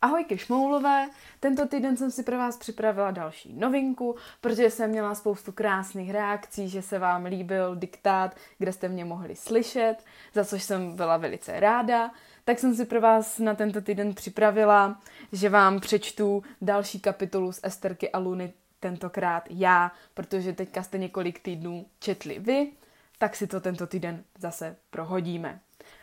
Ahojky šmoulové, tento týden jsem si pro vás připravila další novinku, protože jsem měla spoustu krásných reakcí, že se vám líbil diktát, kde jste mě mohli slyšet, za což jsem byla velice ráda. Tak jsem si pro vás na tento týden připravila, že vám přečtu další kapitolu z Esterky a Luny, tentokrát já, protože teďka jste několik týdnů četli vy, tak si to tento týden zase prohodíme.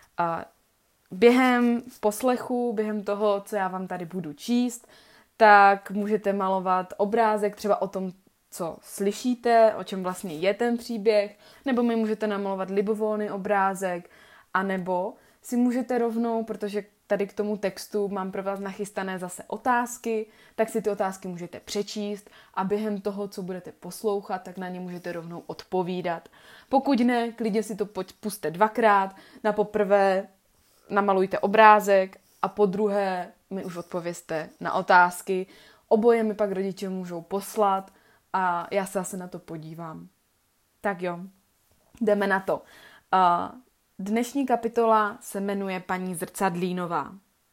Během poslechu, během toho, co já vám tady budu číst, tak můžete malovat obrázek třeba o tom, co slyšíte, o čem vlastně je ten příběh, nebo mi můžete namalovat libovolný obrázek, anebo si můžete rovnou, protože tady k tomu textu mám pro vás nachystané zase otázky, tak si ty otázky můžete přečíst a během toho, co budete poslouchat, tak na ně můžete rovnou odpovídat. Pokud ne, klidně si to puste dvakrát, na poprvé namalujte obrázek a po druhé mi už odpovězte na otázky. Oboje mi pak rodiče můžou poslat a já se zase na to podívám. Tak jo, jdeme na to. Dnešní kapitola se jmenuje Paní Zrcadlínová.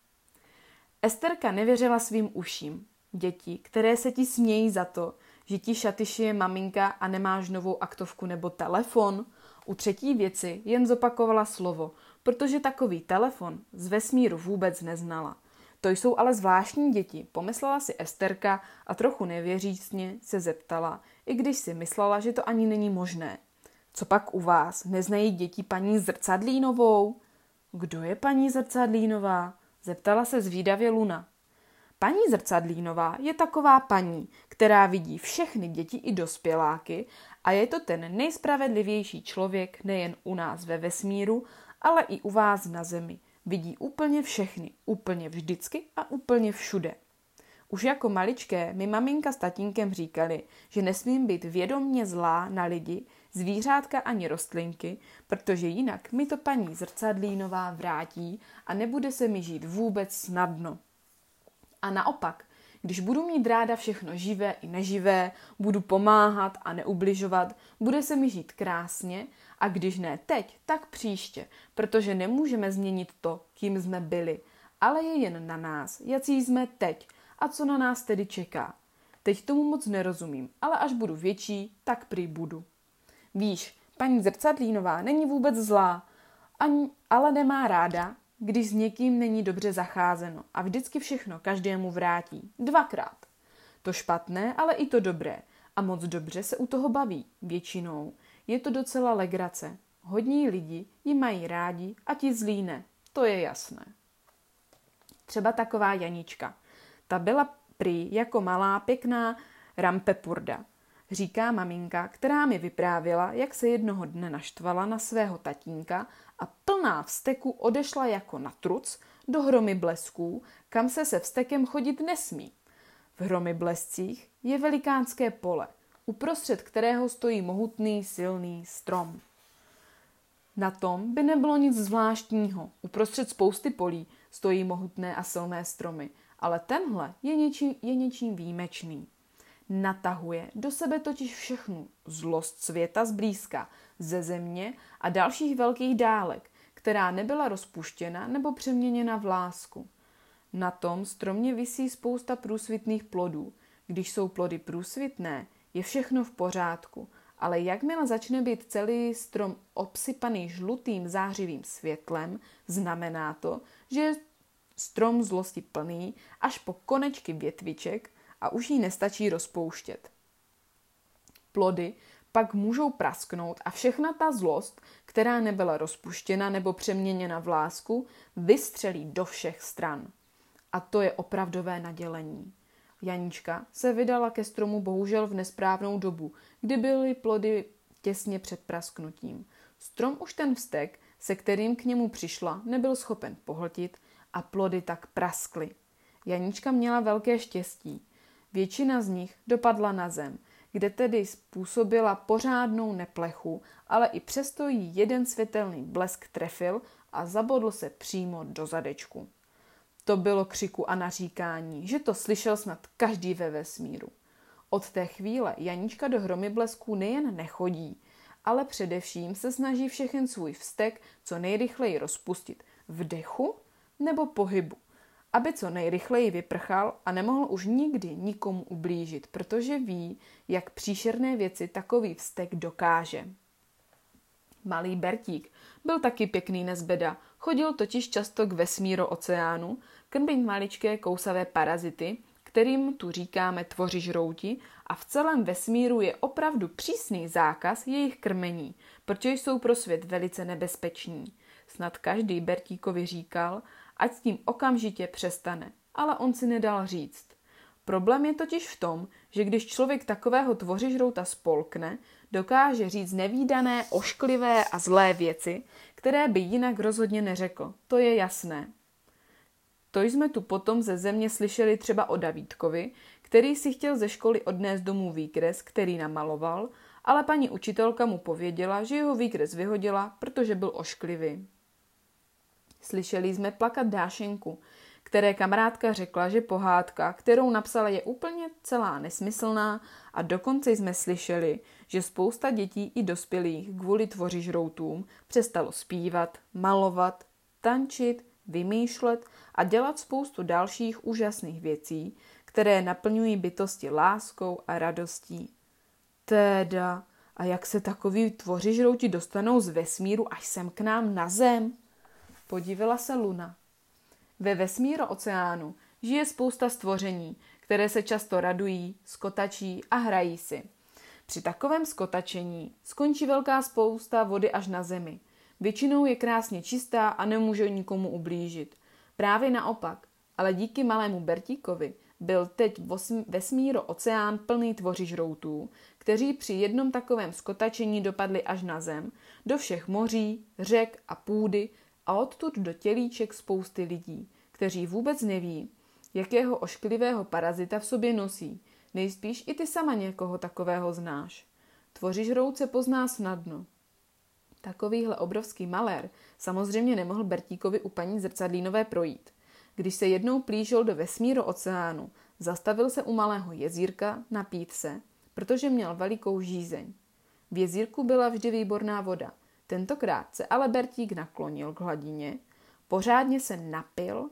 Esterka nevěřila svým uším. Děti, které se ti smějí za to, že ti šaty šije maminka a nemáš novou aktovku nebo telefon, u třetí věci jen zopakovala slovo, protože takový telefon z vesmíru vůbec neznala. To jsou ale zvláštní děti, pomyslela si Esterka a trochu nevěřícně se zeptala, i když si myslela, že to ani není možné. Co pak u vás? Neznají děti paní Zrcadlínovou? Kdo je paní Zrcadlínová? Zeptala se zvídavě Luna. Paní Zrcadlínová je taková paní, která vidí všechny děti i dospěláky a je to ten nejspravedlivější člověk nejen u nás ve vesmíru, ale i u vás na zemi. Vidí úplně všechny, úplně vždycky a úplně všude. Už jako maličké mi maminka s tatínkem říkali, že nesmím být vědomně zlá na lidi, zvířátka ani rostlinky, protože jinak mi to paní Zrcadlínová vrátí a nebude se mi žít vůbec snadno. A naopak, když budu mít ráda všechno živé i neživé, budu pomáhat a neubližovat, bude se mi žít krásně a když ne teď, tak příště, protože nemůžeme změnit to, kým jsme byli, ale je jen na nás, jací jsme teď a co na nás tedy čeká. Teď tomu moc nerozumím, ale až budu větší, tak prý budu. Víš, paní Zrcadlínová není vůbec zlá, ale nemá ráda, když s někým není dobře zacházeno a vždycky všechno každému vrátí. Dvakrát. To špatné, ale i to dobré. A moc dobře se u toho baví. Většinou je to docela legrace. Hodní lidi ji mají rádi a ti zlí ne. To je jasné. Třeba taková Janička. Ta byla prý jako malá pěkná rampepurda. Říká maminka, která mi vyprávěla, jak se jednoho dne naštvala na svého tatínka a plná vzteku odešla jako na truc do Hromy blesků, kam se vztekem chodit nesmí. V Hromy blescích je velikánské pole, uprostřed kterého stojí mohutný, silný strom. Na tom by nebylo nic zvláštního. Uprostřed spousty polí stojí mohutné a silné stromy, ale tenhle je něčím výjimečný. Natahuje do sebe totiž všechnu zlost světa zblízka, ze země a dalších velkých dálek, která nebyla rozpuštěna nebo přeměněna v lásku. Na tom stromě visí spousta průsvitných plodů. Když jsou plody průsvitné, je všechno v pořádku, ale jakmile začne být celý strom obsypaný žlutým zářivým světlem, znamená to, že je strom zlosti plný až po konečky větviček a už jí nestačí rozpouštět. Plody pak můžou prasknout a všechna ta zlost, která nebyla rozpuštěna nebo přeměněna v lásku, vystřelí do všech stran. A to je opravdové nadělení. Janička se vydala ke stromu bohužel v nesprávnou dobu, kdy byly plody těsně před prasknutím. Strom už ten vztek, se kterým k němu přišla, nebyl schopen pohltit a plody tak praskly. Janička měla velké štěstí. Většina z nich dopadla na zem, kde tedy způsobila pořádnou neplechu, ale i přesto jí jeden světelný blesk trefil a zabodl se přímo do zadečku. To bylo křiku a naříkání, že to slyšel snad každý ve vesmíru. Od té chvíle Janička do Hromy blesků nejen nechodí, ale především se snaží všechen svůj vztek co nejrychleji rozpustit v dechu nebo pohybu. aby co nejrychleji vyprchal a nemohl už nikdy nikomu ublížit, protože ví, jak příšerné věci takový vztek dokáže. Malý Bertík byl taky pěkný nezbeda, chodil totiž často k vesmíru oceánu, krmit maličké kousavé parazity, kterým tu říkáme tvořižrouti, a v celém vesmíru je opravdu přísný zákaz jejich krmení, protože jsou pro svět velice nebezpeční. Snad každý Bertíkovi říkal, ať s tím okamžitě přestane, ale on si nedal říct. Problém je totiž v tom, že když člověk takového tvořižrouta spolkne, dokáže říct nevídané, ošklivé a zlé věci, které by jinak rozhodně neřekl. To je jasné. To jsme tu potom ze země slyšeli třeba o Davídkovi, který si chtěl ze školy odnést domů výkres, který namaloval, ale paní učitelka mu pověděla, že jeho výkres vyhodila, protože byl ošklivý. Slyšeli jsme plakat Dášenku, které kamarádka řekla, že pohádka, kterou napsala, je úplně celá nesmyslná, a dokonce jsme slyšeli, že spousta dětí i dospělých kvůli tvořižroutům přestalo zpívat, malovat, tančit, vymýšlet a dělat spoustu dalších úžasných věcí, které naplňují bytosti láskou a radostí. Teda, a jak se takoví tvořižrouti dostanou z vesmíru až sem k nám na zem? Podívala se Luna. Ve vesmíru oceánu žije spousta stvoření, které se často radují, skotačí a hrají si. Při takovém skotačení skončí velká spousta vody až na zemi. Většinou je krásně čistá a nemůže nikomu ublížit. Právě naopak, ale díky malému Bertíkovi byl teď vesmíru oceán plný tvořižroutů, kteří při jednom takovém skotačení dopadli až na zem, do všech moří, řek a půdy a odtud do tělíček spousty lidí, kteří vůbec neví, jakého ošklivého parazita v sobě nosí. Nejspíš i ty sama někoho takového znáš. Tvořižrout se pozná snadno. Takovýhle obrovský malér samozřejmě nemohl Bertíkovi u paní Zrcadlínové projít. Když se jednou plížil do vesmíru oceánu, zastavil se u malého jezírka napít se, protože měl velikou žízeň. V jezírku byla vždy výborná voda. Tentokrát se ale Bertík naklonil k hladině, pořádně se napil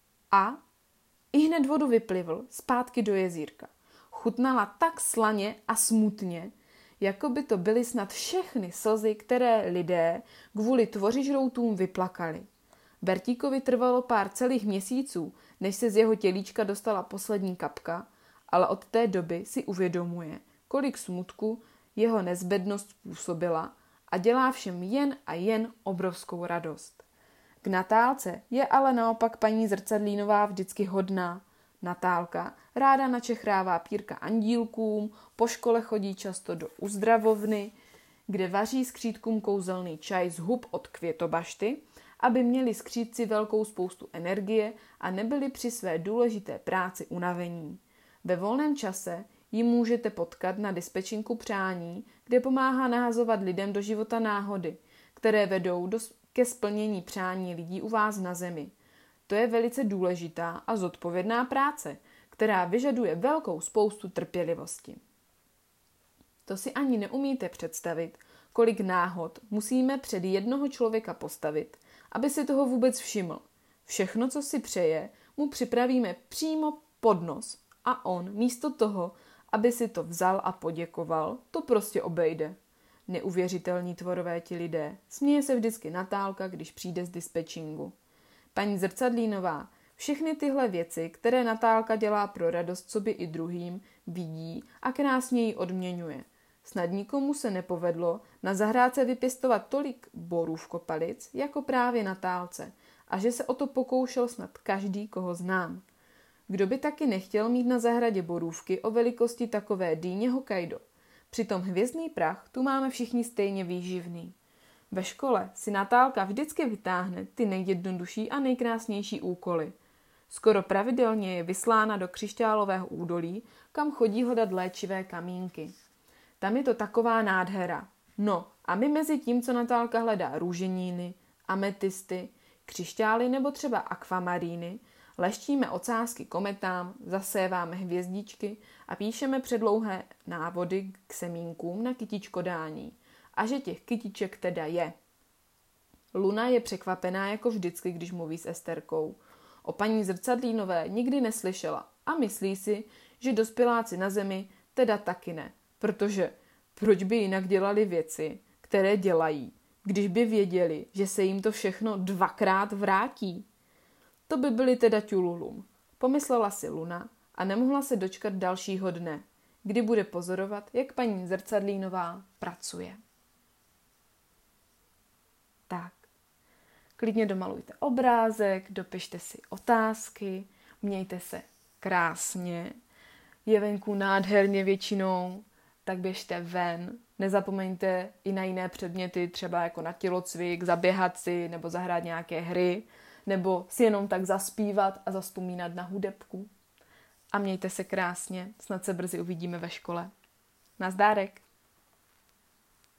a ihned vodu vyplivl zpátky do jezírka. Chutnala tak slaně a smutně, jako by to byly snad všechny slzy, které lidé kvůli tvořižroutům vyplakali. Bertíkovi trvalo pár celých měsíců, než se z jeho tělíčka dostala poslední kapka, ale od té doby si uvědomuje, kolik smutku jeho nezbednost způsobila a dělá všem jen a jen obrovskou radost. K Natálce je ale naopak paní Zrcadlínová vždycky hodná. Natálka ráda načechrává pírka andílkům, po škole chodí často do uzdravovny, kde vaří skřítkům kouzelný čaj z hub od květobašty, aby měli skřídci velkou spoustu energie a nebyli při své důležité práci unavení. Ve volném čase ji můžete potkat na dispečinku přání, kde pomáhá nahazovat lidem do života náhody, které vedou ke splnění přání lidí u vás na zemi. To je velice důležitá a zodpovědná práce, která vyžaduje velkou spoustu trpělivosti. To si ani neumíte představit, kolik náhod musíme před jednoho člověka postavit, aby si toho vůbec všiml. Všechno, co si přeje, mu připravíme přímo pod nos a on místo toho, aby si to vzal a poděkoval, to prostě obejde. Neuvěřitelní tvorové ti lidé. Směje se vždycky Natálka, když přijde z dispečingu. Paní Zrcadlínová všechny tyhle věci, které Natálka dělá pro radost sobě i druhým, vidí a krásně ji odměňuje. Snad nikomu se nepovedlo na zahrádce vypěstovat tolik borůvkopalic, jako právě Natálce, a že se o to pokoušel snad každý, koho znám. Kdo by taky nechtěl mít na zahradě borůvky o velikosti takové dýně Hokkaido? Přitom hvězdný prach tu máme všichni stejně výživný. Ve škole si Natálka vždycky vytáhne ty nejjednodušší a nejkrásnější úkoly. Skoro pravidelně je vyslána do křišťálového údolí, kam chodí hledat léčivé kamínky. Tam je to taková nádhera. No a my mezi tím, co Natálka hledá růženíny, ametisty, křišťály nebo třeba akvamaríny, leštíme ocásky kometám, zaséváme hvězdičky a píšeme předlouhé návody k semínkům na kytičkodání. A že těch kytiček teda je. Luna je překvapená jako vždycky, když mluví s Esterkou. O paní Zrcadlínové nikdy neslyšela a myslí si, že dospěláci na zemi teda taky ne, protože proč by jinak dělali věci, které dělají, když by věděli, že se jim to všechno 2krát vrátí? To by byly teda ťululum, pomyslela si Luna a nemohla se dočkat dalšího dne, kdy bude pozorovat, jak paní Zrcadlínová pracuje. Tak, klidně domalujte obrázek, dopište si otázky, mějte se krásně, je venku nádherně většinou, tak běžte ven. Nezapomeňte i na jiné předměty, třeba jako na tělocvik, zaběhat si nebo zahrát nějaké hry, nebo si jenom tak zaspívat a zazpomínat na hudebku. A mějte se krásně, snad se brzy uvidíme ve škole. Nazdárek!